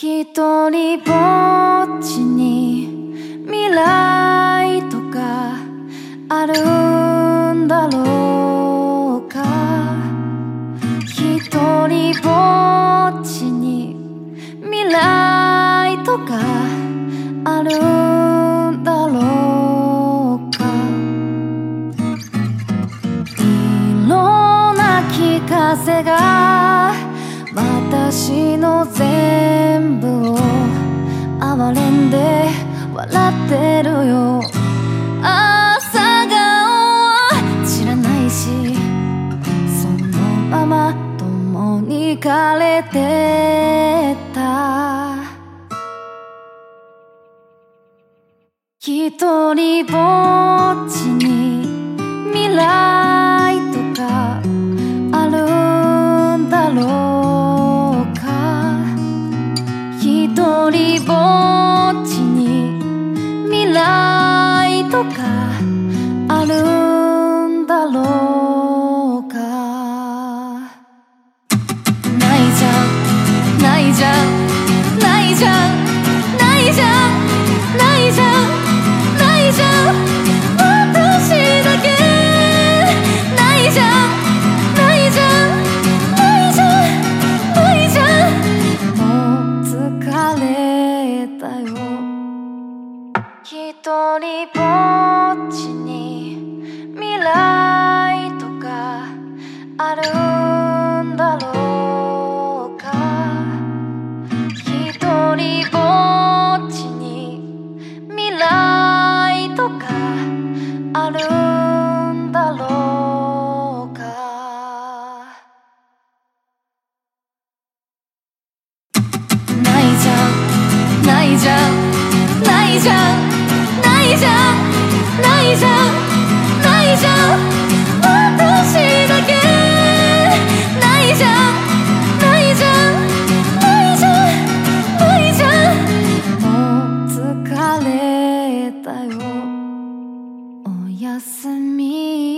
一人ぼっちに未来とかあるんだろうか。一人ぼっちに未来とかあるんだろうか。色なき風が私の全部を哀れんで笑ってるよ。朝顔は知らないし、そのまま共に枯れてった一人ぼっちに未来とかあるんだろうか。一人ぼっちに未来とかあるんだろうか。ないじゃんないじゃんないじゃんないじゃんないじゃんないじゃん私だけないじゃんないじゃんないじゃんないじゃんもう疲れたよ。一人ぼっちに未来とかあるんだろうか。一人ぼっちに未来とかあるんだろうか。ないじゃんないじゃんないじゃんないじゃんないじゃんないじゃん私だけないじゃんないじゃんないじゃんないじゃんもう疲れたよ。おやすみ。